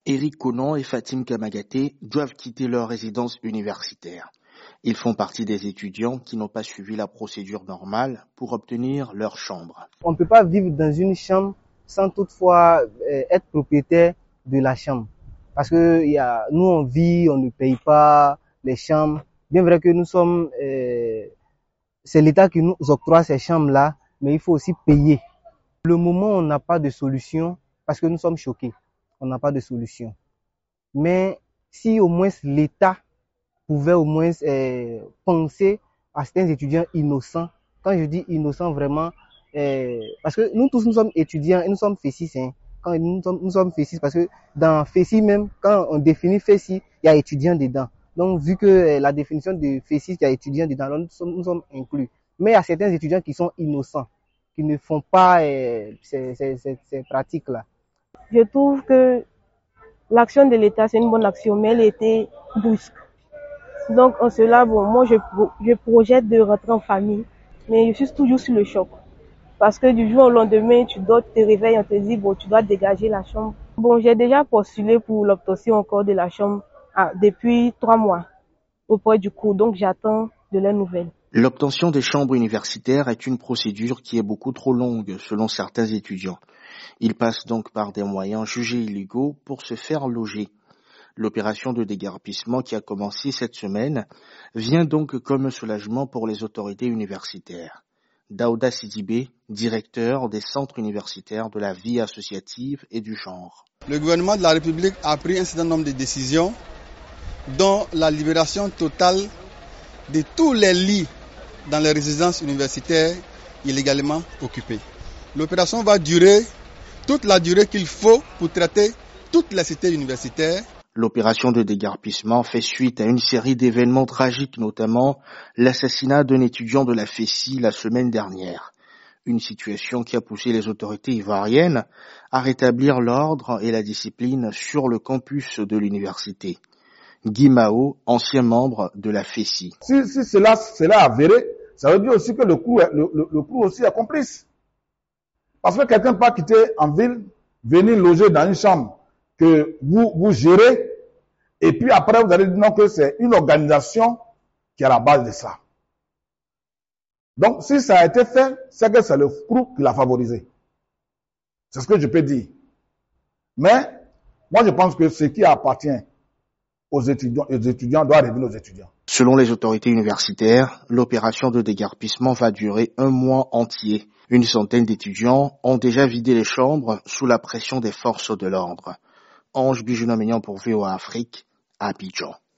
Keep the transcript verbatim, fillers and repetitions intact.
Éric Conan et Fatim Kamagaté doivent quitter leur résidence universitaire. Ils font partie des étudiants qui n'ont pas suivi la procédure normale pour obtenir leur chambre. On ne peut pas vivre dans une chambre sans toutefois euh, être propriétaire de la chambre. Parce que y a, nous on vit, on ne paye pas les chambres. Bien vrai que nous sommes, euh, c'est l'État qui nous octroie ces chambres-là, mais il faut aussi payer. Le moment où on n'a pas de solution, parce que nous sommes choqués, on n'a pas de solution. Mais si au moins l'État pouvait au moins euh, penser à certains étudiants innocents, quand je dis innocents vraiment, euh, parce que nous tous nous sommes étudiants et nous sommes FESIS, hein. Quand nous sommes, nous sommes FESIS, parce que dans FESIS même, quand on définit FESIS, il y a étudiants dedans. Donc vu que euh, la définition de FESIS, il y a étudiants dedans, alors nous sommes, nous sommes inclus. Mais il y a certains étudiants qui sont innocents, qui ne font pas euh, ces, ces, ces, ces pratiques-là. Je trouve que l'action de l'État, c'est une bonne action, mais elle était brusque. Donc, en cela, bon, moi, je, je projette de rentrer en famille, mais je suis toujours sur le choc. Parce que du jour au lendemain, tu dois te réveiller, on te dit, bon, tu dois dégager la chambre. Bon, j'ai déjà postulé pour l'obtention encore de la chambre ah, depuis trois mois auprès du cours, donc j'attends de leurs nouvelles. L'obtention des chambres universitaires est une procédure qui est beaucoup trop longue, selon certains étudiants. Ils passent donc par des moyens jugés illégaux pour se faire loger. L'opération de déguerpissement qui a commencé cette semaine vient donc comme un soulagement pour les autorités universitaires. Daouda Sidibé, directeur des centres universitaires de la vie associative et du genre. Le gouvernement de la République a pris un certain nombre de décisions, dont la libération totale de tous les lits dans les résidences universitaires illégalement occupées. L'opération va durer toute la durée qu'il faut pour traiter toutes les cités universitaires. L'opération de déguerpissement fait suite à une série d'événements tragiques, notamment l'assassinat d'un étudiant de la FESI la semaine dernière. Une situation qui a poussé les autorités ivoiriennes à rétablir l'ordre et la discipline sur le campus de l'université. Guy Mao, ancien membre de la FESI. Si, si cela, cela est avéré, ça veut dire aussi que le coup, le, le, le coup aussi est complice. Parce que quelqu'un peut quitter en ville, venir loger dans une chambre que vous, vous gérez, et puis après vous allez dire non que c'est une organisation qui est à la base de ça. Donc si ça a été fait, c'est que c'est le crew qui l'a favorisé. C'est ce que je peux dire. Mais moi je pense que ce qui appartient aux étudiants, aux étudiants doit revenir aux étudiants. Selon les autorités universitaires, l'opération de déguerpissement va durer un mois entier. Une centaine d'étudiants ont déjà vidé les chambres sous la pression des forces de l'ordre. Ange Bijouna-Mignon pour V O A Afrique, à Abidjan.